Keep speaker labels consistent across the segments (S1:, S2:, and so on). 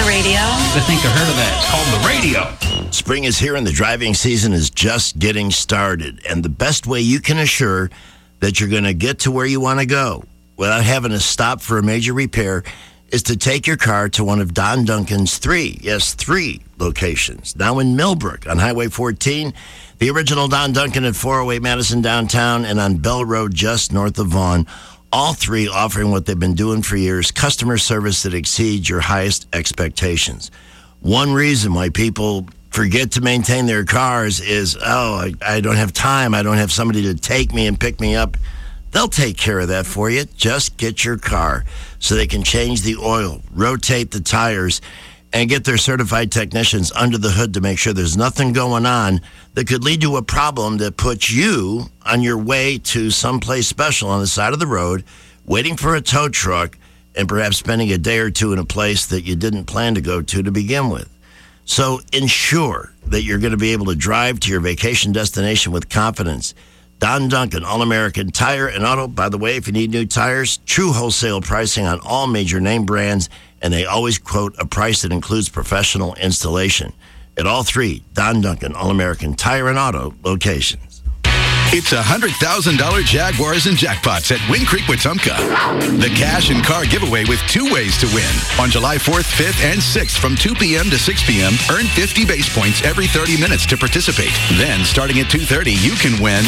S1: radio.
S2: I think I heard of that. It's called the radio.
S3: Spring is here and the driving season is just getting started. And the best way you can assure that you're going to get to where you want to go without having to stop for a major repair is to take your car to one of Don Duncan's three locations. Now in Millbrook on Highway 14, the original Don Duncan at 408 Madison downtown, and on Bell Road just north of Vaughan. All three offering what they've been doing for years, customer service that exceeds your highest expectations. One reason why people forget to maintain their cars is, I don't have time. I don't have somebody to take me and pick me up. They'll take care of that for you. Just get your car so they can change the oil, rotate the tires, and get their certified technicians under the hood to make sure there's nothing going on that could lead to a problem that puts you on your way to someplace special on the side of the road, waiting for a tow truck, and perhaps spending a day or two in a place that you didn't plan to go to begin with. So ensure that you're going to be able to drive to your vacation destination with confidence. Don Duncan, All-American Tire and Auto. By the way, if you need new tires, true wholesale pricing on all major name brands, and they always quote a price that includes professional installation. At all three Don Duncan, All-American Tire and Auto locations.
S4: It's $100,000 Jaguars and jackpots at Wind Creek Wetumpka. The cash and car giveaway with two ways to win. On July 4th, 5th, and 6th from 2 p.m. to 6 p.m., earn 50 base points every 30 minutes to participate. Then, starting at 2:30, you can win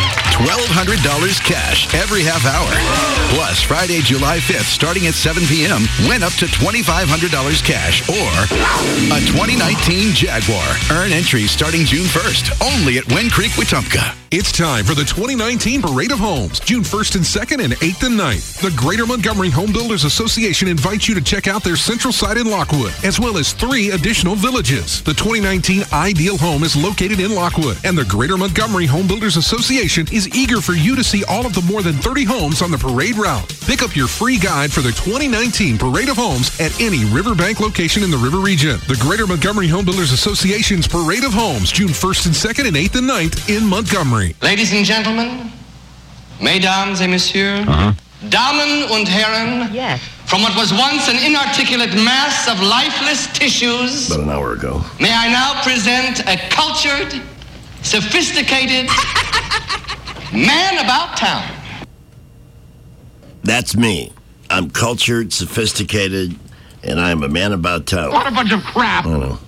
S4: $1,200 cash every half hour. Plus, Friday, July 5th, starting at 7 p.m., win up to $2,500 cash or a 2019 Jaguar. Earn entries starting June 1st, only at Wind Creek Wetumpka.
S5: It's time for the 2019 Parade of Homes, June 1st and 2nd and 8th and 9th. The Greater Montgomery Home Builders Association invites you to check out their central site in Lockwood, as well as 3 additional villages. The 2019 Ideal Home is located in Lockwood, and the Greater Montgomery Home Builders Association is eager for you to see all of the more than 30 homes on the parade route. Pick up your free guide for the 2019 Parade of Homes at any Riverbank location in the River Region. The Greater Montgomery Home Builders Association's Parade of Homes, June 1st and 2nd and 8th and 9th in Montgomery.
S6: Ladies and gentlemen, mesdames et messieurs, Damen und Herren,
S1: Yes.
S6: from what was once an inarticulate mass of lifeless tissues,
S3: About an hour ago.
S6: may I now present a cultured, sophisticated man about town.
S3: That's me. I'm cultured, sophisticated, and I'm a man about town.
S6: What a bunch of crap.
S3: I know.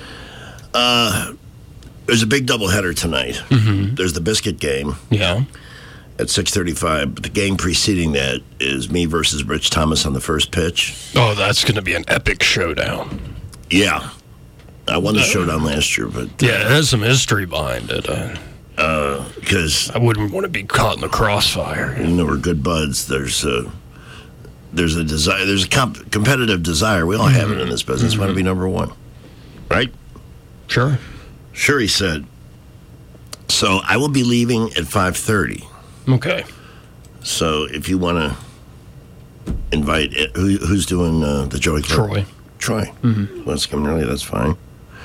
S3: There's a big doubleheader tonight. There's the Biscuit game
S7: Yeah.
S3: at 6:35. But the game preceding that is me versus Rich Thomas on the first pitch.
S7: Oh, that's going to be an epic showdown.
S3: Yeah. I won the showdown last year, but
S7: Yeah, it has some history behind it.
S3: because
S7: I wouldn't want to be caught in the crossfire.
S3: we're good buds. There's a desire. There's a competitive desire. We all have it in this business. We want to be number one, right?
S7: Sure.
S3: Sure, he said. So I will be leaving at 5:30.
S7: Okay.
S3: So if you want to invite, who's doing the Joey Club? Troy. Let's come early. That's fine.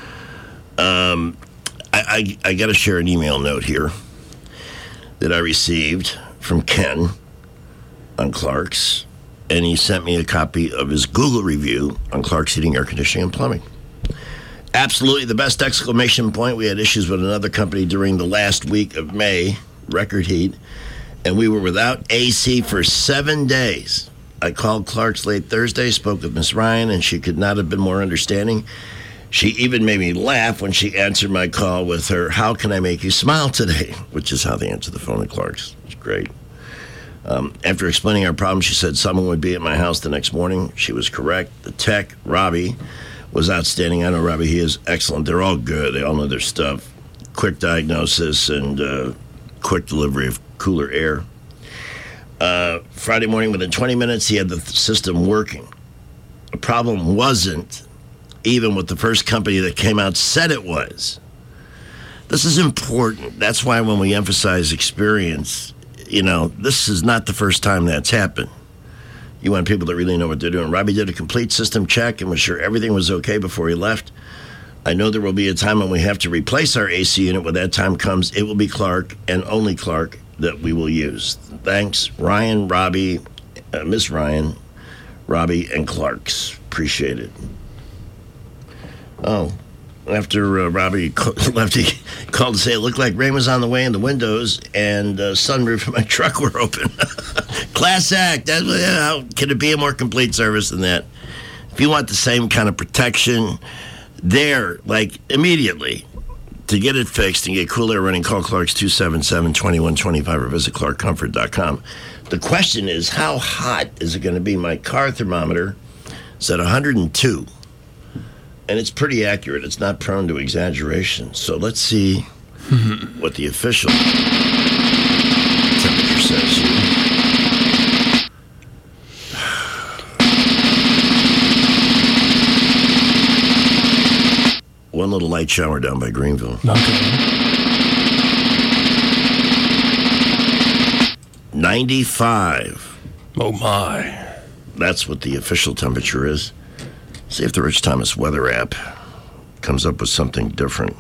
S3: I got to share an email note here that I received from Ken on Clark's, and he sent me a copy of his Google review on Clark's Heating, Air Conditioning, and Plumbing. Absolutely the best exclamation point. We had issues with another company during the last week of May, record heat, and we were without AC for 7 days. I called Clark's late Thursday, spoke with Miss Ryan, and she could not have been more understanding. She even made me laugh when she answered my call with her, "How can I make you smile today?" which is how they answer the phone at Clark's. It's great. After explaining our problem, she said someone would be at my house the next morning. She was correct. The tech, Robbie, was outstanding. I know Robbie, he is excellent. They're all good. They all know their stuff. Quick diagnosis and quick delivery of cooler air. Friday morning, within 20 minutes, he had the system working. The problem wasn't even what the first company that came out said it was. This is important. That's why when we emphasize experience, this is not the first time that's happened. You want people that really know what they're doing. Robbie did a complete system check and was sure everything was okay before he left. I know there will be a time when we have to replace our AC unit. When that time comes, it will be Clark and only Clark that we will use. Thanks, Ryan, Robbie, Miss Ryan, Robbie, and Clark's. Appreciate it. Oh, after Robbie left, he called to say it looked like rain was on the way and the windows and sunroof of my truck were open. Class act. How can it be a more complete service than that? If you want the same kind of protection there, like immediately, to get it fixed and get cool air running, call Clark's 277-2125 or visit clarkcomfort.com. The question is, how hot is it going to be? My car thermometer is at 102, and it's pretty accurate. It's not prone to exaggeration. So let's see what the official temperature says here. One little light shower down by Greenville.
S7: Okay.
S3: 95.
S7: Oh, my.
S3: That's what the official temperature is. See if the Rich Thomas weather app comes up with something different.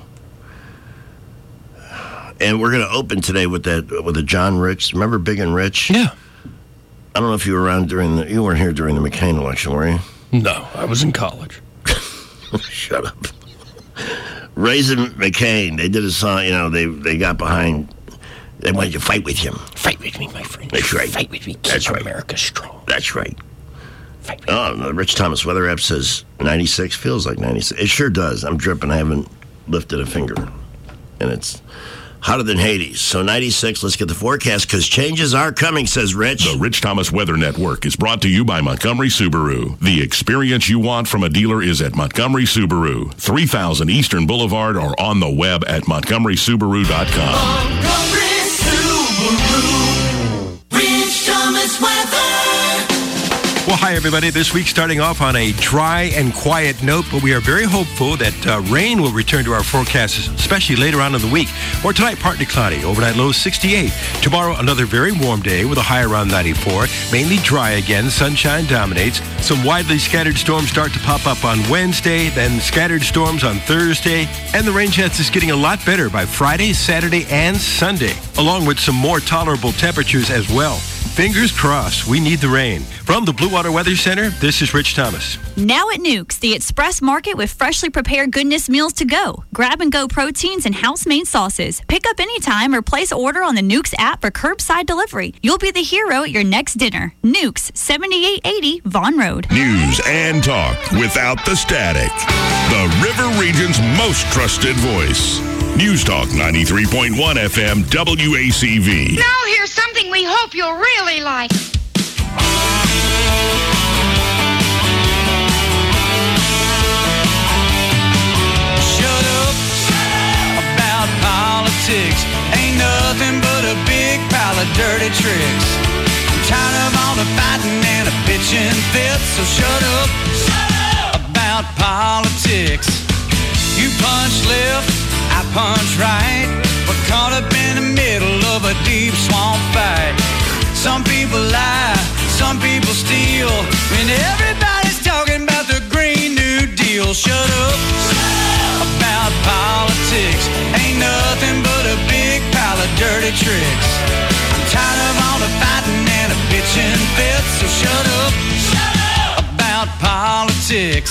S3: And we're going to open today with a John Rich. Remember Big and Rich?
S7: Yeah.
S3: I don't know if you were around you weren't here during the McCain election, were you?
S7: No, I was in college.
S3: Shut up. Raisin McCain, they did a song, they got behind, they wanted to fight with him.
S7: Fight with me, my friend.
S3: That's right.
S7: Fight with me. Keep
S3: That's right.
S7: America strong.
S3: That's right.
S7: Fight with me.
S3: Oh, the Rich Thomas weather app says 96, feels like 96. It sure does. I'm dripping. I haven't lifted a finger. And it's hotter than Hades. So 96, let's get the forecast because changes are coming, says Rich.
S1: The Rich Thomas Weather Network is brought to you by Montgomery Subaru. The experience you want from a dealer is at Montgomery Subaru, 3000 Eastern Boulevard, or on the web at montgomerysubaru.com.
S8: Montgomery Subaru, Rich Thomas Weather.
S9: Well, hi, everybody. This week starting off on a dry and quiet note, but we are very hopeful that rain will return to our forecasts, especially later on in the week. Or tonight, partly cloudy, overnight low 68. Tomorrow, another very warm day with a high around 94. Mainly dry again, sunshine dominates. Some widely scattered storms start to pop up on Wednesday, then scattered storms on Thursday, and the rain chance is getting a lot better by Friday, Saturday, and Sunday, along with some more tolerable temperatures as well. Fingers crossed, we need the rain. From the Blue Water Weather Center, this is Rich Thomas.
S10: Now at Nukes, the Express Market with freshly prepared goodness meals to go. Grab-and-go proteins and house-made sauces. Pick up anytime or place order on the Nukes app for curbside delivery. You'll be the hero at your next dinner. Nukes, 7880 Vaughn Road.
S1: News and talk without the static. The River Region's most trusted voice. News Talk 93.1 FM WACV.
S11: Now here's something we hope you'll really like.
S8: Shut up about politics. Ain't nothing but a big pile of dirty tricks. I'm tired of all the fighting and a bitching fit, so shut up about politics. You punch left, I punch right. We're caught up in the middle of a deep swamp fight. Some people lie, some people steal. When everybody's talking about the Green New Deal, shut up about politics. Ain't nothing but a big pile of dirty tricks. I'm tired of all the fighting and a bitching fit, so shut up about politics.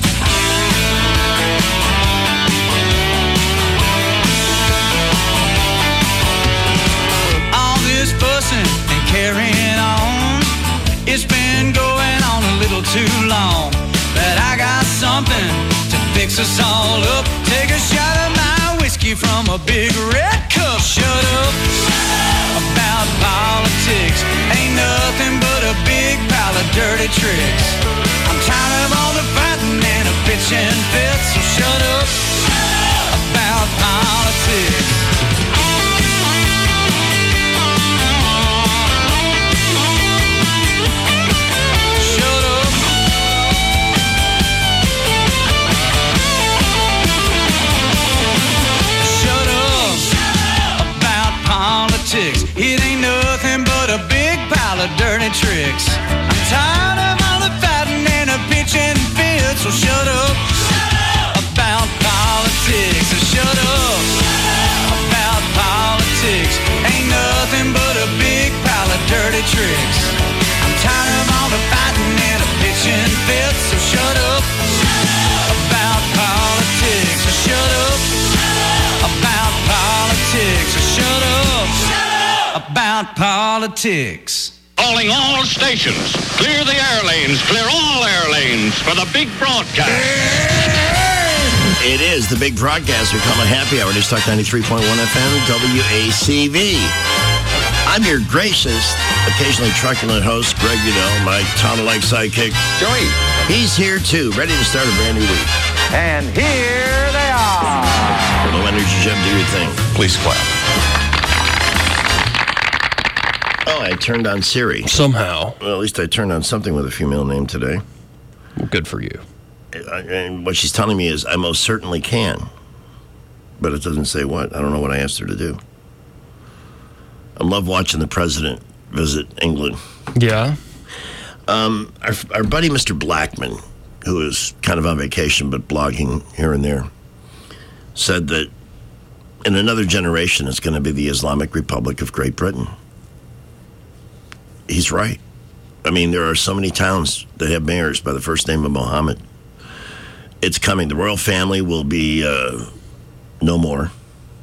S8: This fussing and carrying on, it's been going on a little too long. But I got something to fix us all up. Take a shot of my whiskey from a big red cup. Shut up about politics. Ain't nothing but a big pile of dirty tricks. I'm tired of all the fighting and a bitching fit, so shut up about politics. It ain't nothing but a big pile of dirty tricks. I'm tired of all the fighting and a bitching fit, so shut up about politics. So shut up about politics. Ain't nothing but a big pile of dirty tricks. I'm tired of all the fighting and a bitching fit, so shut up about politics. about politics.
S12: Calling all stations. Clear the air lanes. Clear all air lanes for the big broadcast.
S3: It is the big broadcast. We call it Happy Hour. News Talk 93.1 FM, WACV. I'm your gracious, occasionally truculent host, Greg Goodell, my Tom-like sidekick, Joey. He's here, too, ready to start a brand new week.
S13: And here they are.
S3: Low Energy Gem, do your thing.
S7: Please clap.
S3: Oh, I turned on Siri.
S7: Somehow.
S3: Well, at least I turned on something with a female name today.
S7: Well, good for you.
S3: And what she's telling me is, I most certainly can. But it doesn't say what. I don't know what I asked her to do. I love watching the president visit England.
S7: Yeah.
S3: Our buddy Mr. Blackman, who is kind of on vacation but blogging here and there, said that in another generation it's going to be the Islamic Republic of Great Britain. He's right. I mean, there are so many towns that have mayors by the first name of Mohammed. It's coming. The royal family will be no more.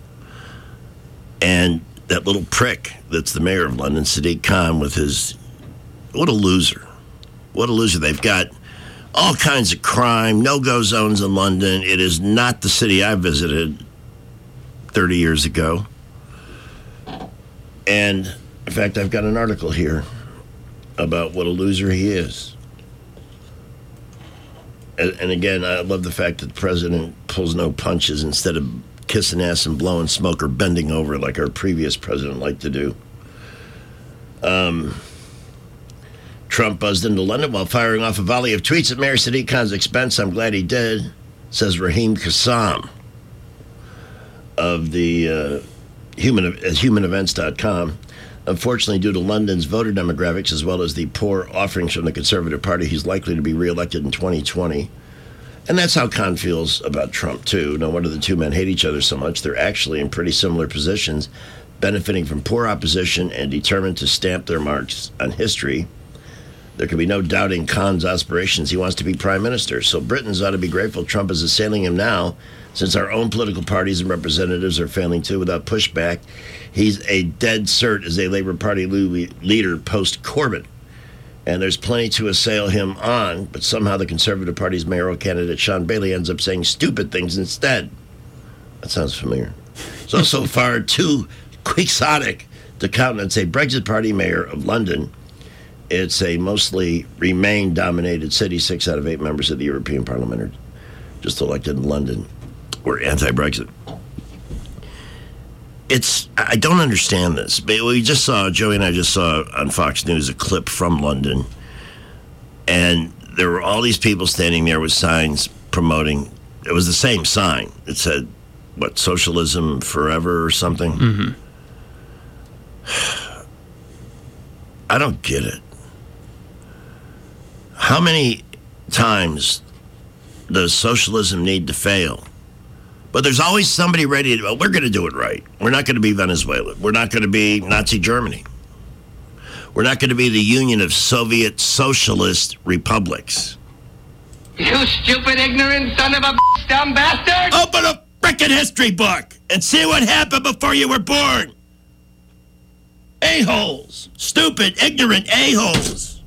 S3: And that little prick that's the mayor of London, Sadiq Khan, with his... What a loser. What a loser. They've got all kinds of crime, no-go zones in London. It is not the city I visited 30 years ago. And, in fact, I've got an article here about what a loser he is. And again, I love the fact that the president pulls no punches instead of kissing ass and blowing smoke or bending over like our previous president liked to do. Trump buzzed into London while firing off a volley of tweets at Mayor Sadiq Khan's expense. I'm glad he did, says Raheem Kassam of the humanevents.com. Unfortunately, due to London's voter demographics as well as the poor offerings from the Conservative Party, he's likely to be reelected in 2020. And that's how Khan feels about Trump, too. No wonder the two men hate each other so much. They're actually in pretty similar positions, benefiting from poor opposition and determined to stamp their marks on history. There can be no doubting Khan's aspirations. He wants to be prime minister. So Britons ought to be grateful Trump is assailing him now, since our own political parties and representatives are failing too without pushback. He's a dead cert as a Labour Party leader post-Corbyn. And there's plenty to assail him on, but somehow the Conservative Party's mayoral candidate, Sean Bailey, ends up saying stupid things instead. That sounds familiar. It's also far too quixotic to countenance a Brexit Party mayor of London. It's a mostly Remain-dominated city. 6 out of 8 members of the European Parliament are just elected in London. We're anti-Brexit. I don't understand this. We just saw, Joey and I just saw on Fox News a clip from London, and there were all these people standing there with signs promoting, it was the same sign. It said, what, socialism forever or something?
S7: Mm-hmm.
S3: I don't get it. How many times does socialism need to fail? But there's always somebody ready to, well, we're going to do it right. We're not going to be Venezuela. We're not going to be Nazi Germany. We're not going to be the Union of Soviet Socialist Republics.
S6: You stupid, ignorant son of a dumb bastard!
S3: Open a frickin' history book and see what happened before you were born. A-holes. Stupid, ignorant a-holes.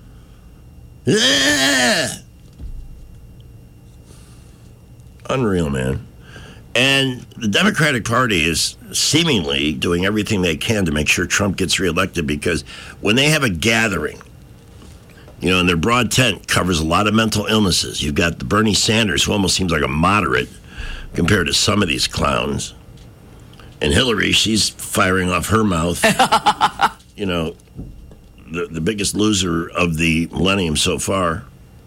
S3: Unreal, man. And the Democratic Party is seemingly doing everything they can to make sure Trump gets reelected, because when they have a gathering, you know, and their broad tent covers a lot of mental illnesses. You've got the Bernie Sanders, who almost seems like a moderate compared to some of these clowns. And Hillary, she's firing off her mouth. You know, the biggest loser of the millennium so far.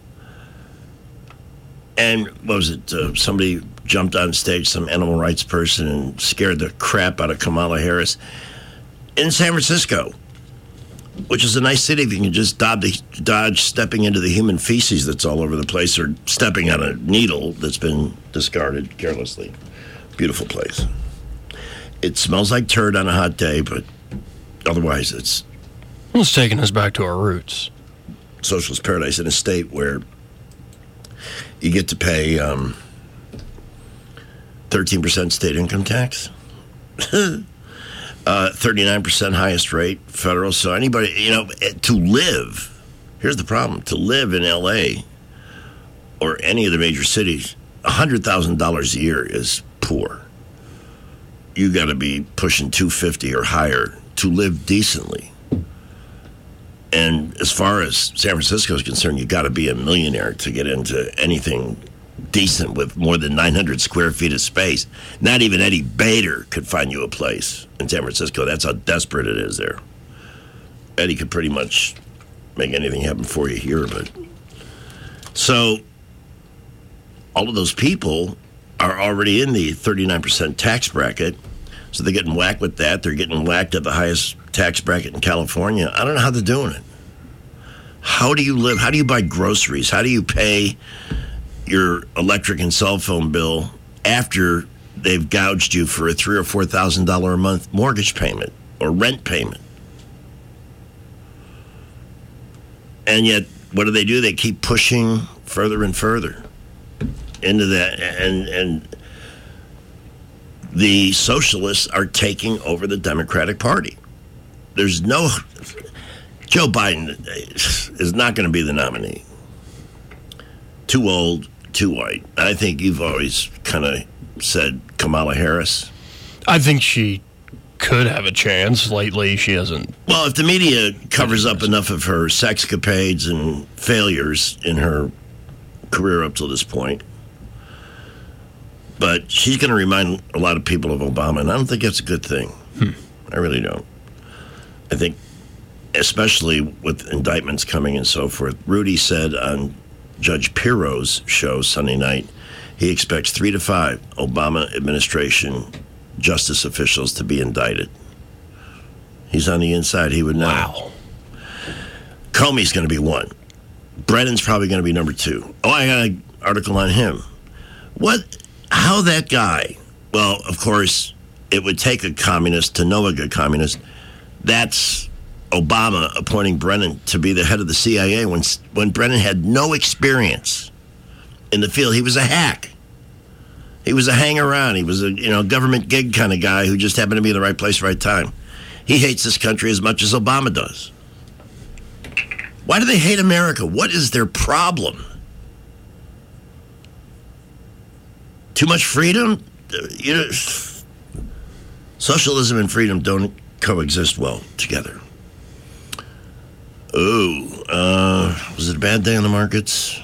S3: And what was it? Somebody jumped on stage, some animal rights person, and scared the crap out of Kamala Harris in San Francisco, which is a nice city if you can just dodge stepping into the human feces that's all over the place, or stepping on a needle that's been discarded carelessly. Beautiful place. It smells like turd on a hot day, but otherwise it's
S7: taking us back to our roots.
S3: Socialist paradise in a state where you get to pay 13% state income tax. 39% highest rate federal. So anybody, to live, here's the problem: to live in L.A. or any of the major cities, $100,000 a year is poor. You got to be pushing $250,000 or higher to live decently. And as far as San Francisco is concerned, you got to be a millionaire to get into anything decent with more than 900 square feet of space. Not even Eddie Bader could find you a place in San Francisco. That's how desperate it is there. Eddie could pretty much make anything happen for you here, but so all of those people are already in the 39% tax bracket, so they're getting whacked with that. They're getting whacked at the highest tax bracket in California. I don't know how they're doing it. How do you live? How do you buy groceries? How do you pay your electric and cell phone bill after they've gouged you for a $3,000 or $4,000 a month mortgage payment or rent payment? And yet, what do? They keep pushing further and further into that, and the socialists are taking over the Democratic Party. There's no... Joe Biden is not going to be the nominee. Too old, too white. I think you've always kind of said Kamala Harris.
S7: I think she could have a chance. Lately, she hasn't.
S3: Well, if the media covers up enough of her sexcapades and failures in her career up till this point. But she's going to remind a lot of people of Obama, and I don't think that's a good thing. I really don't. I think, especially with indictments coming and so forth, Rudy said on Judge Pirro's show Sunday night, he expects 3 to 5 Obama administration justice officials to be indicted. He's on the inside. He would know.
S7: Wow.
S3: Comey's going to be 1. Brennan's probably going to be number 2. Oh, I got an article on him. How that guy, well, of course, it would take a communist to know a good communist. That's Obama appointing Brennan to be the head of the CIA when Brennan had no experience in the field. He was a hack. He was a hang-around. He was a government gig kind of guy who just happened to be in the right place, right time. He hates this country as much as Obama does. Why do they hate America? What is their problem? Too much freedom? Socialism and freedom don't coexist well together. Was it a bad day on the markets?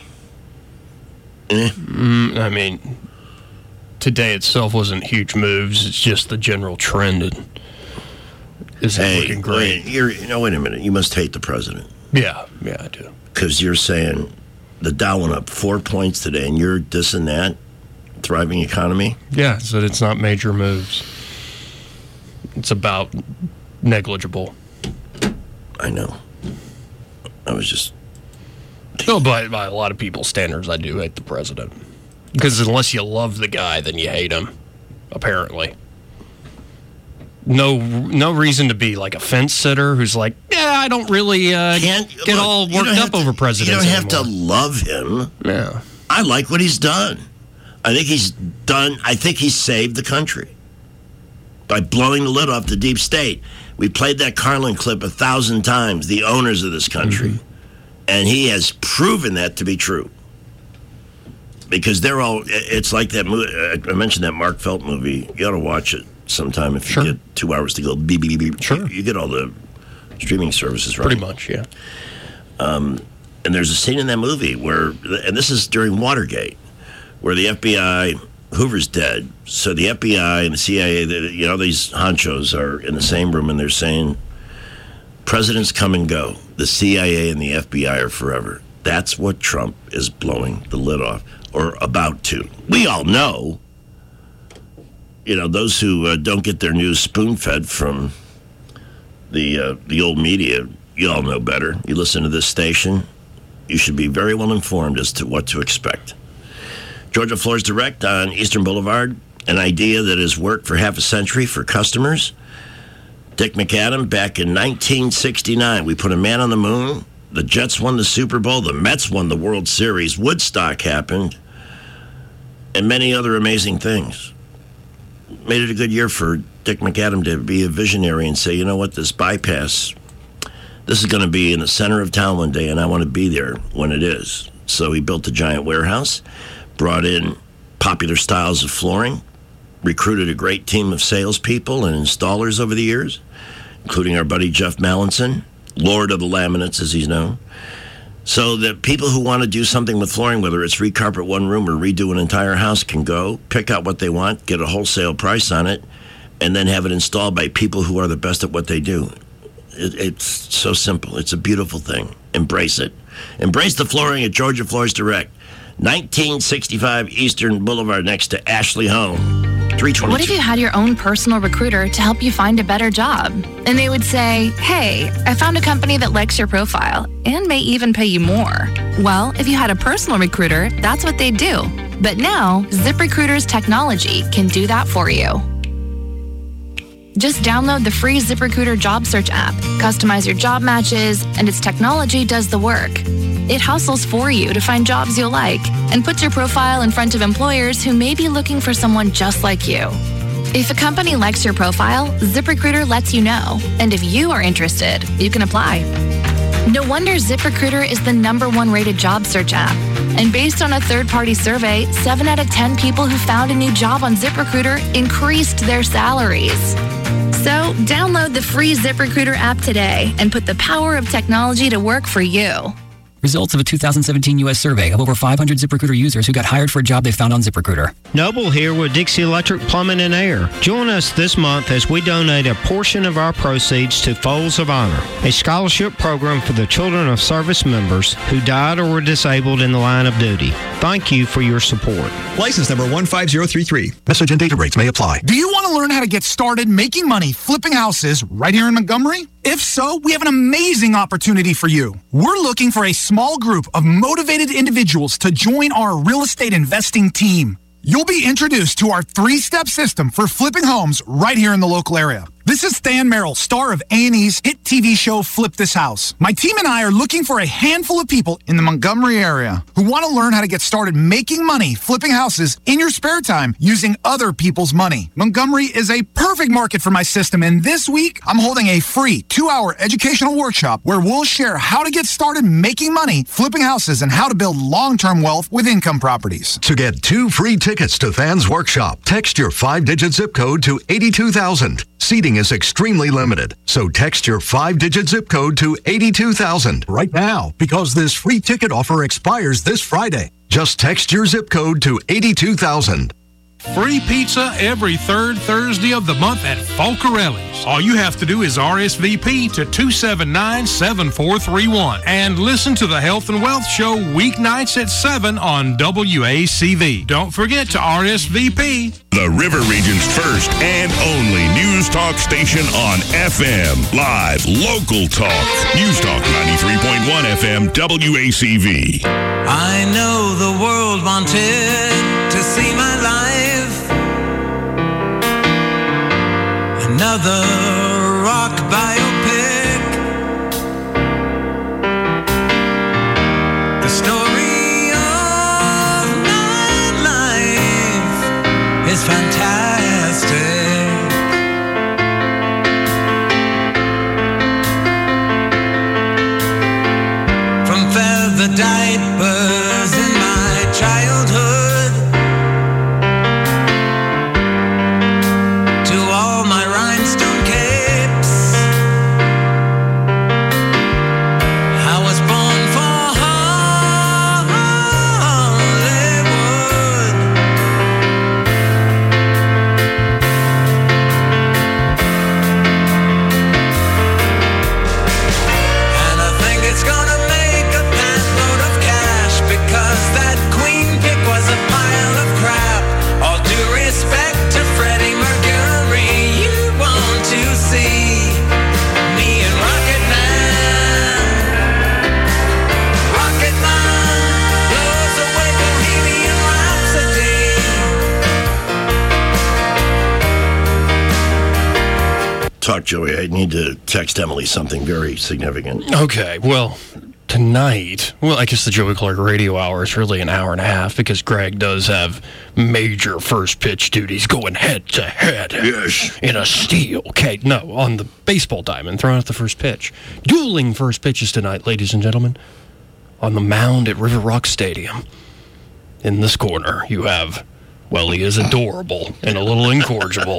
S7: I mean, today itself wasn't huge moves. It's just the general trend isn't looking great.
S3: Wait a minute. You must hate the president.
S7: Yeah, I do.
S3: Because you're saying the Dow went up 4 points today, and you're dissing that thriving economy?
S7: Yeah, so it's not major moves. It's about negligible.
S3: I know. I was just...
S7: No, by a lot of people's standards, I do hate the president. Because unless you love the guy, then you hate him, apparently. No reason to be like a fence sitter who's like, I don't really get all worked up over presidents.
S3: You don't have to love him.
S7: Yeah.
S3: I like what he's done. I think he's saved the country by blowing the lid off the deep state. We played that Carlin clip 1,000 times, the owners of this country. And he has proven that to be true. Because it's like that movie. I mentioned that Mark Felt movie. You ought to watch it sometime if you get 2 hours to go. Beep, beep, beep.
S7: Sure.
S3: You get all the streaming services, right?
S7: Pretty much, yeah.
S3: And there's a scene in that movie and this is during Watergate, where the FBI, Hoover's dead, so the FBI and the CIA, these honchos are in the same room, and they're saying, presidents come and go. The CIA and the FBI are forever. That's what Trump is blowing the lid off, or about to. We all know, those who don't get their news spoon-fed from the old media, you all know better. You listen to this station, you should be very well informed as to what to expect. Georgia Floors Direct on Eastern Boulevard, an idea that has worked for half a century for customers. Dick McAdam, back in 1969, we put a man on the moon. The Jets won the Super Bowl. The Mets won the World Series. Woodstock happened. And many other amazing things. made it a good year for Dick McAdam to be a visionary and say, you know what, this bypass, this is going to be in the center of town one day, and I want to be there when it is. So he built a giant warehouse, brought in popular styles of flooring, recruited a great team of salespeople and installers over the years, including our buddy Jeff Mallinson, Lord of the Laminates, as he's known. So that people who want to do something with flooring, whether it's recarpet one room or redo an entire house, can go, pick out what they want, get a wholesale price on it, and then have it installed by people who are the best at what they do. It's so simple. It's a beautiful thing. Embrace it. Embrace the flooring at Georgia Floors Direct. 1965 Eastern Boulevard next to Ashley Home. 322.
S14: What if you had your own personal recruiter to help you find a better job? And they would say, hey, I found a company that likes your profile and may even pay you more. Well, if you had a personal recruiter, that's what they'd do. But now, ZipRecruiter's technology can do that for you. Just download the free ZipRecruiter job search app, customize your job matches, and its technology does the work. It hustles for you to find jobs you'll like and puts your profile in front of employers who may be looking for someone just like you. If a company likes your profile, ZipRecruiter lets you know. And if you are interested, you can apply. No wonder ZipRecruiter is the #1 rated job search app. And based on a third-party survey, 7 out of 10 people who found a new job on ZipRecruiter increased their salaries. So download the free ZipRecruiter app today and put the power of technology to work for you.
S15: Results of a 2017 U.S. survey of over 500 ZipRecruiter users who got hired for a job they found on ZipRecruiter.
S16: Noble here with Dixie Electric Plumbing and Air. Join us this month as we donate a portion of our proceeds to Folds of Honor, a scholarship program for the children of service members who died or were disabled in the line of duty. Thank you for your support.
S17: License number 15033.
S4: Message and data rates may apply.
S18: Do you want to learn how to get started making money flipping houses right here in Montgomery? If so, we have an amazing opportunity for you. We're looking for a small group of motivated individuals to join our real estate investing team. You'll be introduced to our 3-step system for flipping homes right here in the local area. This is Stan Merrill, star of A&E's hit TV show Flip This House. My team and I are looking for a handful of people in the Montgomery area who want to learn how to get started making money flipping houses in your spare time using other people's money. Montgomery is a perfect market for my system, and this week I'm holding a free 2-hour educational workshop where we'll share how to get started making money flipping houses and how to build long-term wealth with income properties.
S19: To get 2 free tickets to Than's workshop, text your 5-digit zip code to 82,000. Seating is extremely limited, so text your 5-digit zip code to 82,000
S18: right now, because this free ticket offer expires this Friday.
S19: Just text your zip code to 82,000.
S5: Free pizza every third Thursday of the month at Folcarelli's. All you have to do is RSVP to 279-7431 and listen to the Health and Wealth Show weeknights at 7 on WACV. Don't forget to RSVP.
S1: The River Region's first and only news talk station on FM. Live, local talk. News Talk 93.1 FM, WACV.
S8: I know the world wanted to see my life. Another rock biopic. The story of my life is fantastic. From feather diapers in my childhood to all my rhinestone capes. I was born for Hollywood. And I think it's gonna make a pantload of cash, because that queen pick was a pile of crap. All due respect to Freddie Mercury, you want to see me and Rocket Man. Rocket Man blows away Bohemian Rhapsody.
S3: Talk, Joey. I need to text Emily something very significant.
S7: Okay, well, tonight, well, I guess the Joey Clark Radio Hour is really an hour and a half because Greg does have major first pitch duties going head to head.
S3: Yes.
S7: In a steel cage. No, on the baseball diamond, throwing out the first pitch. Dueling first pitches tonight, ladies and gentlemen. On the mound at River Rock Stadium. In this corner, you have, well, he is adorable and a little incorrigible,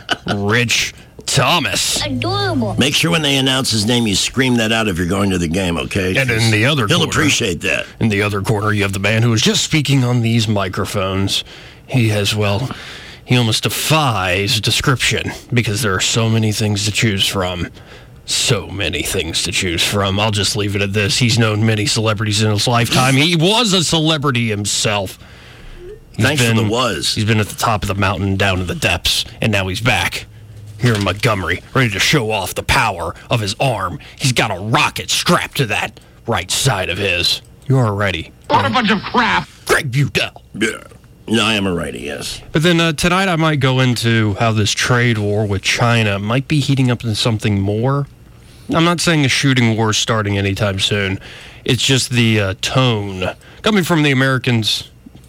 S7: Rich Thomas.
S11: Adorable.
S3: Make sure when they announce his name, you scream that out if you're going to the game, okay?
S7: And in the other
S3: He'll
S7: corner,
S3: appreciate that.
S7: In the other corner, you have the man who was just speaking on these microphones. He has, well, he almost defies description because there are so many things to choose from. So many things to choose from. I'll just leave it at this. He's known many celebrities in his lifetime. He was a celebrity himself.
S3: Thanks for the was.
S7: He's been at the top of the mountain, down to the depths, and now he's back here in Montgomery, ready to show off the power of his arm. He's got a rocket strapped to that right side of his. You are ready.
S12: What a bunch of crap.
S7: Greg Budell.
S3: Yeah. No, I am a righty, yes.
S7: But then tonight I might go into how this trade war with China might be heating up into something more. I'm not saying a shooting war is starting anytime soon. It's just the tone coming from the Americans.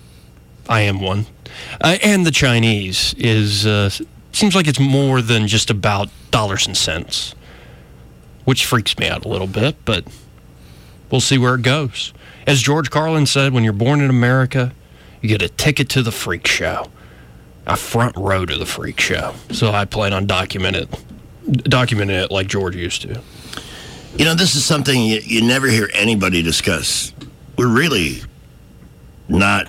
S7: I am one. And the Chinese is... seems like it's more than just about dollars and cents, which freaks me out a little bit, but we'll see where it goes. As George Carlin said, when you're born in America, you get a ticket to the freak show, a front row to the freak show. So I plan on documenting it like George used to.
S3: You know, this is something you never hear anybody discuss. We're really not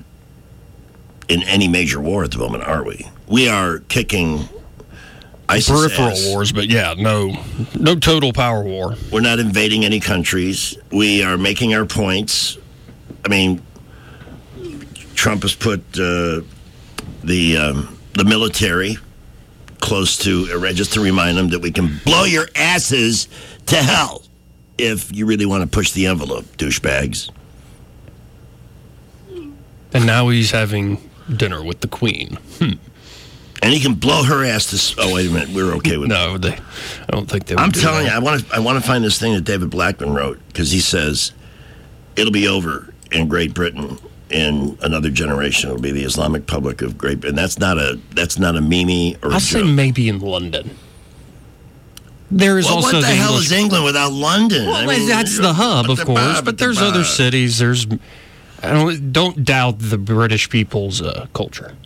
S3: in any major war at the moment, are we? We are kicking ISIS
S7: peripheral
S3: ass.
S7: wars, but yeah, no total power war.
S3: We're not invading any countries. We are making our points. I mean, Trump has put the military close to just to remind them that we can blow your asses to hell if you really want to push the envelope, douchebags.
S7: And now he's having dinner with the Queen.
S3: And he can blow her ass to... Oh, wait a minute. We're okay with
S7: that. No, I don't think they would.
S3: I'm telling you, I want to find this thing that David Blackman wrote, because he says it'll be over in Great Britain in another generation. It'll be the Islamic Republic of Great Britain. That's not a meme or a
S7: I'll
S3: joke.
S7: say maybe in London. There is also
S3: what the hell is England without London?
S7: Well, that's the hub, of course, but there's other cities. Don't doubt the British people's culture.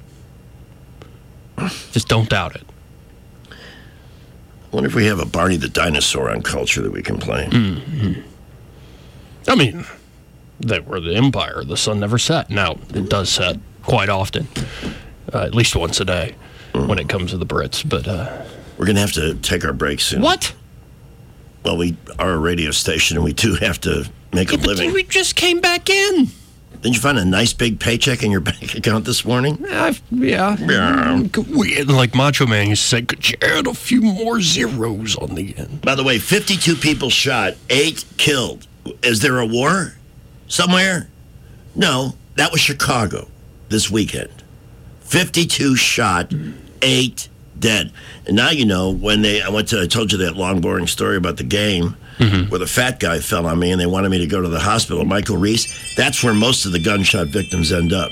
S7: Just don't doubt it.
S3: I wonder if we have a Barney the Dinosaur on culture that we can play.
S7: Mm-hmm. I mean, they were the empire. The sun never set. Now, it does set quite often, at least once a day when it comes to the Brits. But
S3: we're going to have to take our break soon.
S7: What?
S3: Well, we are a radio station, and we do have to make a living.
S7: We just came back in.
S3: Didn't you find a nice big paycheck in your bank account this morning?
S7: Yeah. Like Macho Man used to say, could you add a few more zeros on the end?
S3: By the way, 52 people shot, 8 killed. Is there a war somewhere? No, that was Chicago this weekend. 52 shot, 8 dead. And now you know when I told you that long, boring story about the game where the fat guy fell on me and they wanted me to go to the hospital. Michael Reese, that's where most of the gunshot victims end up.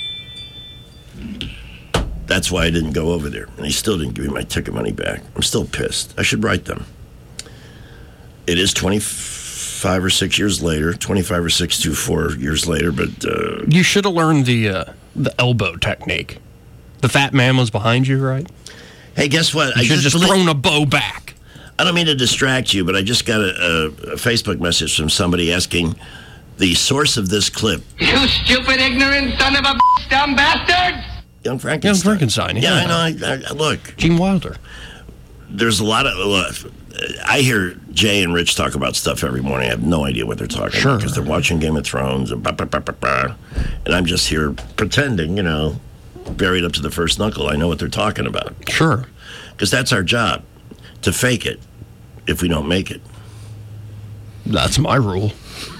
S3: That's why I didn't go over there. And he still didn't give me my ticket money back. I'm still pissed. I should write them. It is 25 or 6 years later, 25 or 6 to 4 years later, but...
S7: You should have learned the elbow technique. The fat man was behind you, right?
S3: Hey, guess what?
S7: You should have just thrown a bow back.
S3: I don't mean to distract you, but I just got a Facebook message from somebody asking the source of this clip.
S6: You stupid, ignorant son of a dumb bastard!
S3: Young Frankenstein. Yeah, I know. Look.
S7: Gene Wilder.
S3: There's a lot of... I hear Jay and Rich talk about stuff every morning. I have no idea what they're talking about because they're watching Game of Thrones and and I'm just here pretending, buried up to the first knuckle. I know what they're talking about.
S7: Sure.
S3: Because that's our job, to fake it if we don't make it.
S7: That's my rule.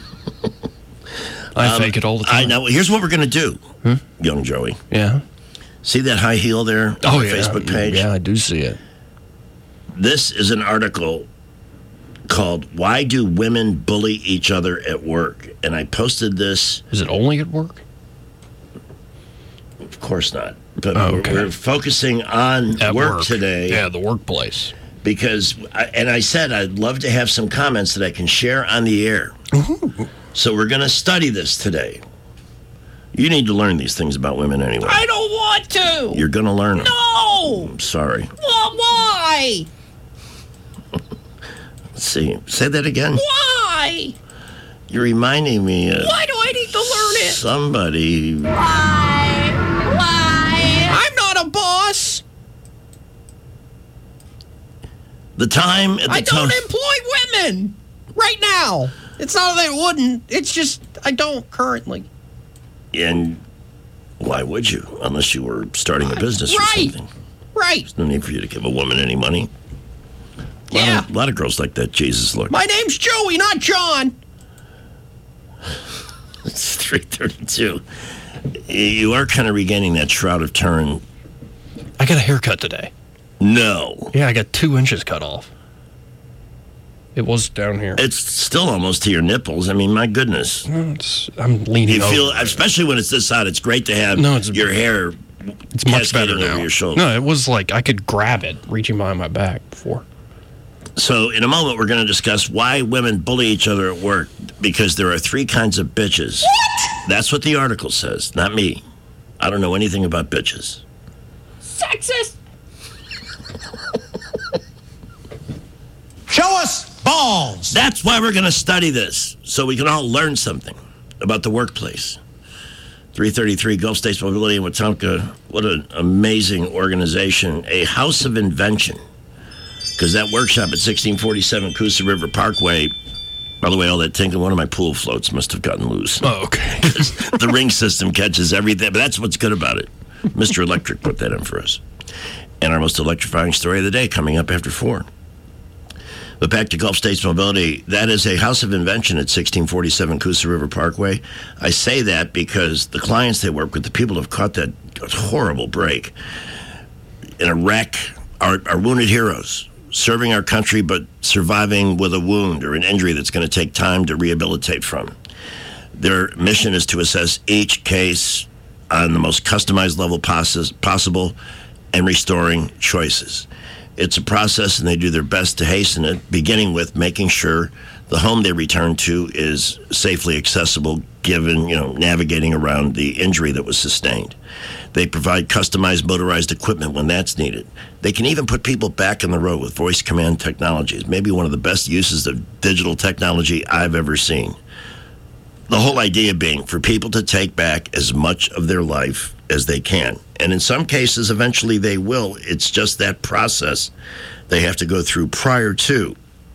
S7: I fake it all the time.
S3: I know. Here's what we're going to do, young Joey.
S7: Yeah.
S3: See that high heel there on the Facebook page?
S7: Yeah, I do see it.
S3: This is an article called Why Do Women Bully Each Other at Work? And I posted this.
S7: Is it only at work?
S3: Of course not. But we're focusing on
S7: at
S3: work today.
S7: Yeah, the workplace.
S3: Because, I said I'd love to have some comments that I can share on the air.
S7: Ooh.
S3: So we're going to study this today. You need to learn these things about women anyway.
S7: I don't want to.
S3: You're going to learn them.
S7: No.
S3: I'm sorry.
S7: Well, why?
S3: Let's see. Say that again.
S7: Why?
S3: You're reminding me of...
S7: Why do I need to learn it?
S3: Somebody...
S7: Why? I'm not a boss.
S3: The time...
S7: I don't employ women right now. It's not that I wouldn't. It's just I don't currently.
S3: And why would you? Unless you were starting a business or something.
S7: Right.
S3: There's no need for you to give a woman any money. A lot of girls like that Jesus look.
S7: My name's Joey, not John.
S3: It's 3:32. You are kind of regaining that Shroud of Turin.
S7: I got a haircut today.
S3: No.
S7: Yeah, I got 2 inches cut off. It was down here.
S3: It's still almost to your nipples. I mean, my goodness.
S7: I'm leaning
S3: you
S7: over.
S3: feel, especially when it's this hot, it's great to have your hair.
S7: It's much better now.
S3: Over your shoulder.
S7: No, it was like I could grab it reaching behind my back before.
S3: So in a moment, we're going to discuss why women bully each other at work, because there are 3 kinds of bitches.
S7: What?
S3: That's what the article says, not me. I don't know anything about bitches.
S7: Sexist.
S3: Show us balls. That's why we're going to study this, so we can all learn something about the workplace. 333 Gulf States Mobility in Wetumpka. What an amazing organization. A house of invention. Because that workshop at 1647 Coosa River Parkway, by the way, all that tinkling, one of my pool floats must have gotten loose.
S7: Oh, okay.
S3: The ring system catches everything, but that's what's good about it. Mr. Electric put that in for us. And our most electrifying story of the day coming up after 4. But back to Gulf States Mobility, that is a house of invention at 1647 Coosa River Parkway. I say that because the clients they work with, the people who have caught that horrible break in a wreck, are wounded heroes, serving our country but surviving with a wound or an injury that's going to take time to rehabilitate from. Their mission is to assess each case on the most customized level possible and restoring choices. It's a process, and they do their best to hasten it, beginning with making sure the home they return to is safely accessible, given, navigating around the injury that was sustained. They provide customized motorized equipment when that's needed. They can even put people back on the road with voice command technology. It's maybe one of the best uses of digital technology I've ever seen. The whole idea being for people to take back as much of their life as they can. And in some cases, eventually they will. It's just that process they have to go through prior to.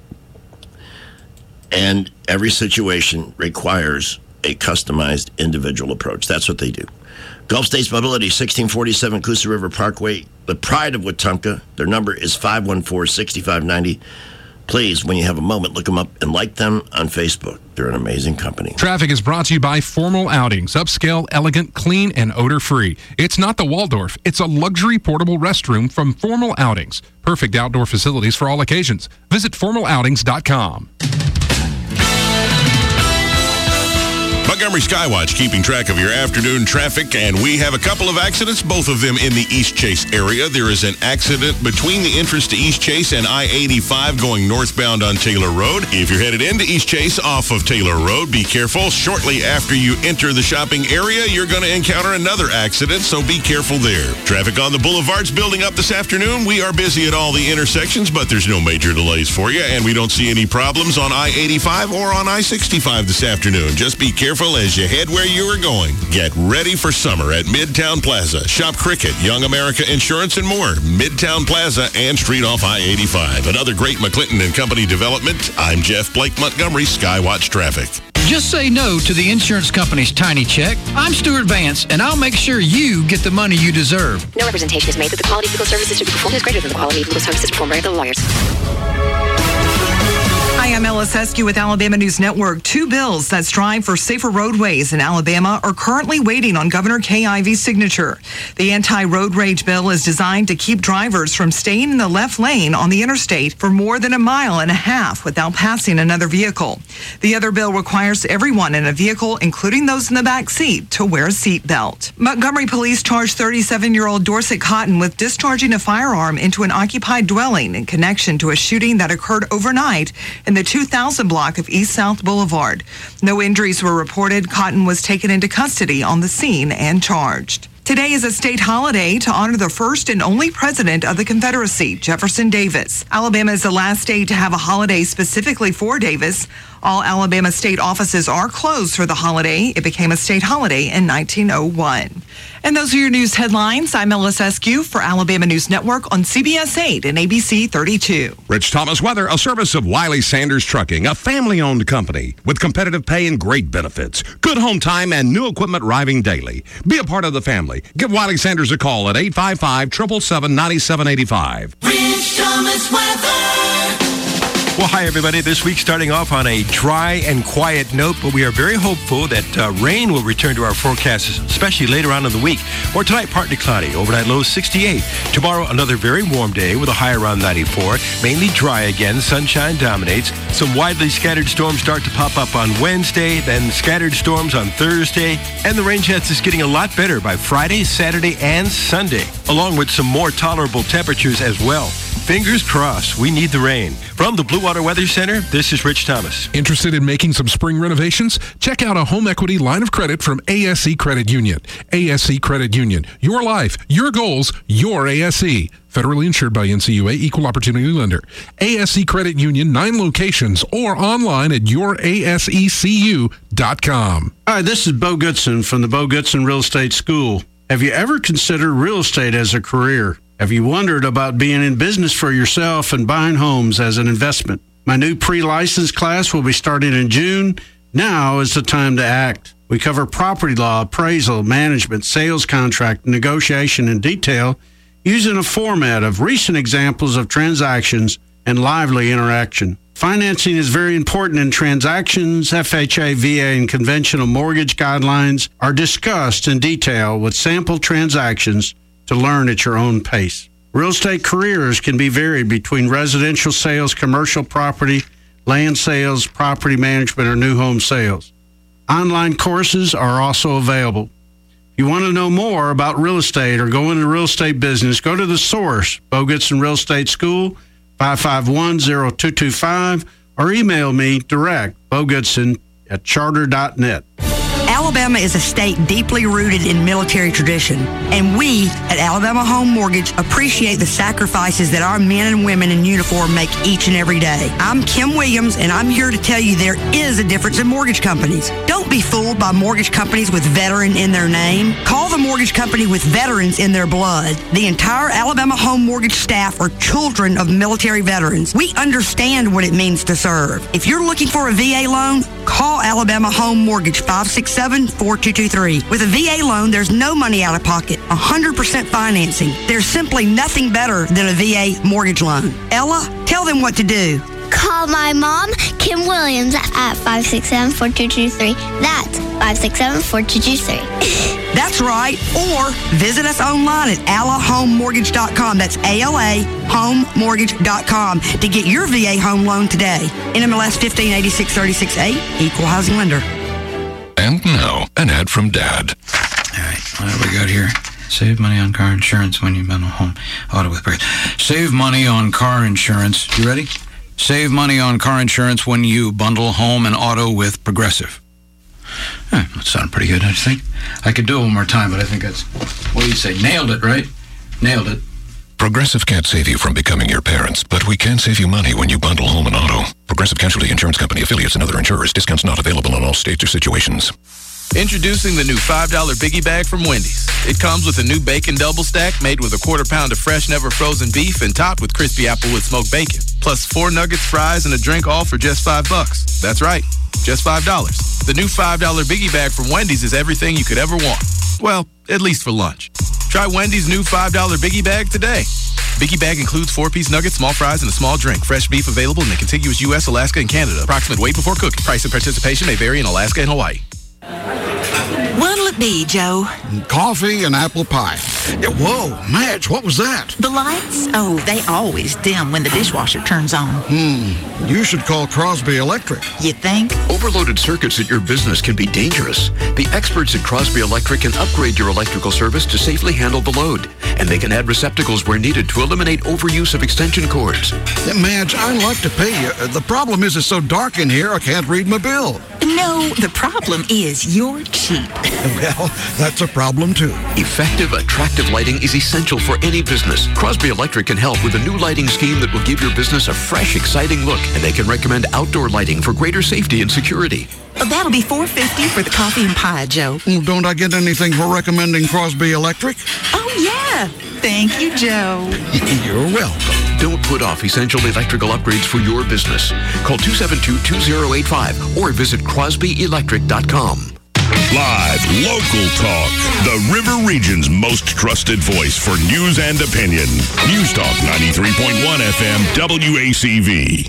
S3: And every situation requires a customized individual approach. That's what they do. Gulf States Mobility, 1647 Coosa River Parkway, the pride of Wetumpka. Their number is 514-6590. Please, when you have a moment, look them up and like them on Facebook. They're an amazing company.
S5: Traffic is brought to you by Formal Outings. Upscale, elegant, clean, and odor-free. It's not the Waldorf. It's a luxury portable restroom from Formal Outings. Perfect outdoor facilities for all occasions. Visit formaloutings.com.
S1: Montgomery Skywatch, keeping track of your afternoon traffic, and we have a couple of accidents, both of them in the East Chase area. There is an accident between the entrance to East Chase and I-85 going northbound on Taylor Road. If you're headed into East Chase off of Taylor Road, be careful. Shortly after you enter the shopping area, you're going to encounter another accident, so be careful there. Traffic on the boulevards building up this afternoon. We are busy at all the intersections, but there's no major delays for you, and we don't see any problems on I-85 or on I-65 this afternoon. Just be careful as you head where you are going. Get ready for summer at Midtown Plaza. Shop cricket, Young America Insurance, and more. Midtown Plaza and street off I-85. Another great McClinton and Company development. I'm Jeff Blake Montgomery, Skywatch Traffic.
S20: Just say no to the insurance company's tiny check. I'm Stuart Vance, and I'll make sure you get the money you deserve.
S21: No representation is made that the quality of legal services to be performed is greater than the quality of legal services performed by other lawyers. Hi, I'm Ellis Eskew with Alabama News Network. 2 bills that strive for safer roadways in Alabama are currently waiting on Governor Kay Ivey's signature. The anti-road rage bill is designed to keep drivers from staying in the left lane on the interstate for more than 1.5 miles without passing another vehicle. The other bill requires everyone in a vehicle, including those in the back seat, to wear a seat belt. Montgomery police charged 37-year-old Dorset Cotton with discharging a firearm into an occupied dwelling in connection to a shooting that occurred overnight in the 2000 block of East South Boulevard. No injuries were reported. Cotton was taken into custody on the scene and charged. Today is a state holiday to honor the first and only president of the Confederacy, Jefferson Davis. Alabama is the last state to have a holiday specifically for Davis. All Alabama state offices are closed for the holiday. It became a state holiday in 1901. And those are your news headlines. I'm Ellis Eskew for Alabama News Network on CBS 8 and ABC 32.
S22: Rich Thomas Weather, a service of Wiley Sanders Trucking, a family-owned company with competitive pay and great benefits. Good home time and new equipment arriving daily. Be a part of the family. Give Wiley Sanders a call at 855-777-9785.
S8: Rich Thomas Weather.
S9: Well, hi, everybody. This week starting off on a dry and quiet note, but we are very hopeful that rain will return to our forecasts, especially later on in the week. Or tonight, partly cloudy. Overnight low 68. Tomorrow, another very warm day with a high around 94. Mainly dry again. Sunshine dominates. Some widely scattered storms start to pop up on Wednesday, then scattered storms on Thursday. And the rain chance is getting a lot better by Friday, Saturday, and Sunday, along with some more tolerable temperatures as well. Fingers crossed, we need the rain. From the Blue Water Weather Center, this is Rich Thomas.
S5: Interested in making some spring renovations? Check out a home equity line of credit from ASE Credit Union. ASE Credit Union. Your life, your goals, your ASE. Federally insured by NCUA, Equal Opportunity Lender. ASE Credit Union, 9 locations, or online at yourasecu.com.
S23: Hi, this is Bo Goodson from the Bo Goodson Real Estate School. Have you ever considered real estate as a career? Have you wondered about being in business for yourself and buying homes as an investment? My new pre-license class will be starting in June. Now is the time to act. We cover property law, appraisal, management, sales contract, negotiation in detail using a format of recent examples of transactions and lively interaction. Financing is very important in transactions. FHA, VA, and conventional mortgage guidelines are discussed in detail with sample transactions to learn at your own pace. Real estate careers can be varied between residential sales, commercial property, land sales, property management, or new home sales. Online courses are also available. If you want to know more about real estate or go into the real estate business, go to The Source, Bo Goodson Real Estate School, 551-0225, or email me direct, bogoodson@charter.net.
S24: Alabama is a state deeply rooted in military tradition, and we at Alabama Home Mortgage appreciate the sacrifices that our men and women in uniform make each and every day. I'm Kim Williams, and I'm here to tell you there is a difference in mortgage companies. Don't be fooled by mortgage companies with veteran in their name. Call the mortgage company with veterans in their blood. The entire Alabama Home Mortgage staff are children of military veterans. We understand what it means to serve. If you're looking for a VA loan, call Alabama Home Mortgage 567-4223. With a VA loan, there's no money out of pocket, 100% financing. There's simply nothing better than a VA mortgage loan. Ella, tell them what to do.
S25: Call my mom, Kim Williams, at 567-4223. That's 567-4223.
S24: That's right. Or visit us online at alahomemortgage.com. That's alahomemortgage.com to get your VA home loan today. NMLS 158636A, Equal Housing Lender.
S26: And now, an ad from Dad.
S20: All right, what have we got here? Save money on car insurance when you bundle home auto with Progressive. Save money on car insurance. You ready? Save money on car insurance when you bundle home and auto with Progressive. That sounded pretty good, don't you think? I could do it one more time, but I think that's, what do you say? Nailed it, right? Nailed it.
S26: Progressive can't save you from becoming your parents, but we can save you money when you bundle home and auto. Progressive Casualty Insurance Company, affiliates, and other insurers. Discounts not available in all states or situations.
S27: Introducing the new $5 Biggie Bag from Wendy's. It comes with a new bacon double stack made with a quarter-pound of fresh, never frozen beef and topped with crispy applewood smoked bacon. Plus 4 nuggets, fries, and a drink, all for just $5. That's right, just $5. The new $5 Biggie Bag from Wendy's is everything you could ever want. Well, at least for lunch. Try Wendy's new $5 Biggie Bag today. Biggie Bag includes 4-piece nuggets, small fries, and a small drink. Fresh beef available in the contiguous U.S., Alaska, and Canada. Approximate weight before cooking. Price and participation may vary in Alaska and Hawaii.
S2: What'll it be, Joe?
S10: Coffee and apple pie. Whoa, Madge, what was that?
S2: The lights? Oh, they always dim when the dishwasher turns on.
S10: You should call Crosby Electric.
S2: You think?
S13: Overloaded circuits at your business can be dangerous. The experts at Crosby Electric can upgrade your electrical service to safely handle the load. And they can add receptacles where needed to eliminate overuse of extension cords.
S10: Madge, I'd like to pay you. The problem is it's so dark in here I can't read my bill.
S2: No, the problem is you're cheap.
S10: Well, that's a problem too.
S13: Effective, attractive lighting is essential for any business. Crosby Electric can help with a new lighting scheme that will give your business a fresh, exciting look. And they can recommend outdoor lighting for greater safety and security.
S2: That'll be $4.50 for the coffee and pie, Joe.
S10: Well, don't I get anything for recommending Crosby Electric?
S2: Oh, yeah. Thank you, Joe.
S10: You're welcome.
S13: Don't put off essential electrical upgrades for your business. Call 272-2085 or visit crosbyelectric.com.
S1: Live, local talk. The River Region's most trusted voice for news and opinion. News Talk 93.1 FM WACV.